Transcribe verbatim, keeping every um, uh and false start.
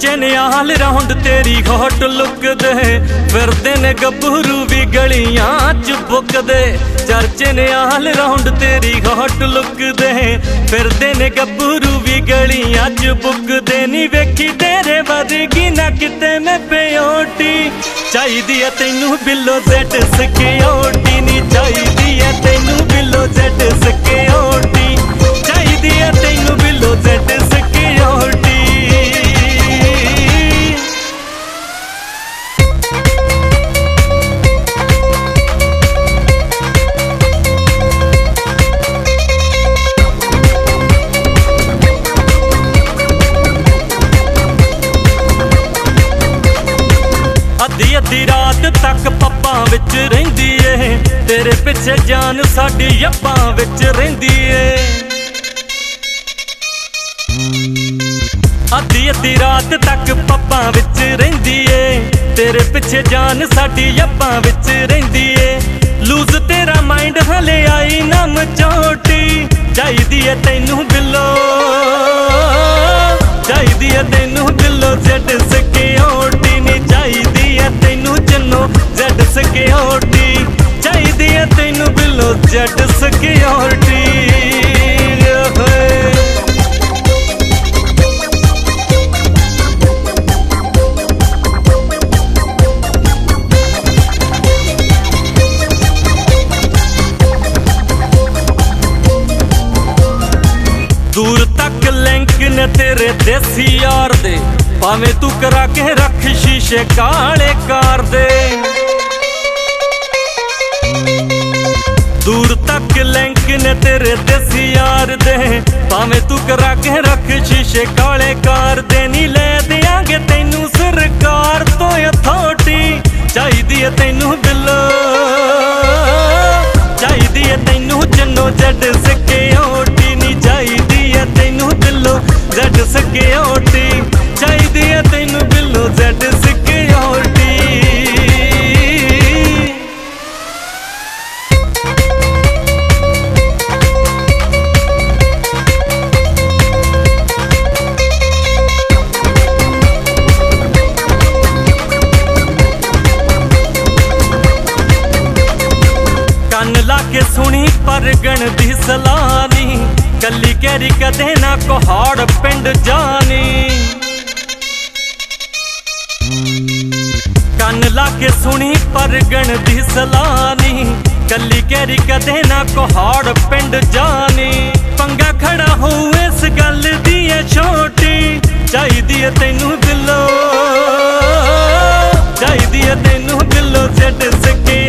चर्चे ने all round तेरी हॉट लुक दे, फिरदे ने गभरू भी गलियां च बुकदे। चर्चे ने आल राउंड तेरी हॉट लुक दे, फिरदे ने गभरू भी गलियां च बुकदे। नी वेखी तेरे वर्गी ना किते मैं प्योटी, चाहिदी है तैनू बिलो जेट सिक्योरिटी। नी चाहिदी है तैनू बिलो जेट सिक्योरिटी, चाहिदी है तैनू बिलो जेट सिक्योरिटी। अद्धी अद्धी रात तक पप्पा विच रहिंदी ए, तेरे पिछे जान साडी अप्पां विच रहिंदी ए। अद्धी अद्धी रात तक पप्पा विच रहिंदी ए, तेरे पिछे जान साडी अप्पां विच रहिंदी ए। लूज तेरा माइंड हले आई ना मचोटी, चाहिदी है तैनू बिलो, चाहिदी है तैनू बिलो जेट सिक्योरिटी। नी चाहिदी है तैनू चन्नो जेट सिक्योरिटी, चाहिदी है तैनू बिलो जेट सिक्योरिटी। दूर तक लिंक ने तेरे देसी यार दे, भावें तू करा के रख शीशे काले कार दे। दूर तक लिंक ने तेरे देसी यार दे, भावें तू करा के रख शीशे काले कार दे। नी ले देंगे तैनू सरकार तो अथॉरिटी, चाहिदी है तैनू बिलो, चाहिदी है तैनू चन्नो जेट सिक्योरिटी। नी चाहिदी है तैनू बिलो जेट सिक्योरिटी, चाहिदी है तैनू बिलो जेट सिक्योरिटी। कन ला के सुनी परगण दी सलानी, कली कैरी कदे ना कोहाड़ पिंड जानी। कन ला के सुनी परगण दी सलानी, कली कैरी कदे ना कोहाड़ पिंड जानी। पंगा खड़ा हो इस गल दी है छोटी, चाहिदी है तैनू बिलो, चाहिदी है तैनू बिलो जेट सिक्योरिटी।